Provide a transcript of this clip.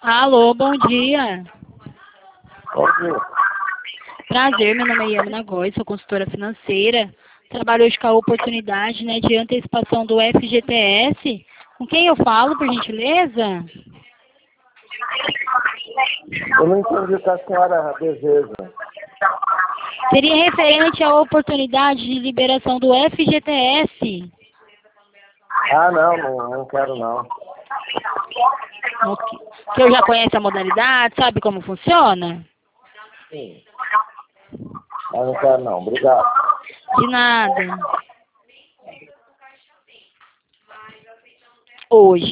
Alô, bom dia. Bom dia. Prazer, meu nome é Yamina Góes, sou consultora financeira. Trabalho hoje com a oportunidade, de antecipação do FGTS. Com quem eu falo, por gentileza? Eu não entendi o que a senhora deseja. Seria referente à oportunidade de liberação do FGTS. Ah, não quero não. Ok. Que eu já conheço a modalidade, sabe como funciona? Sim. Mas não quero não. Obrigado. De nada. Hoje.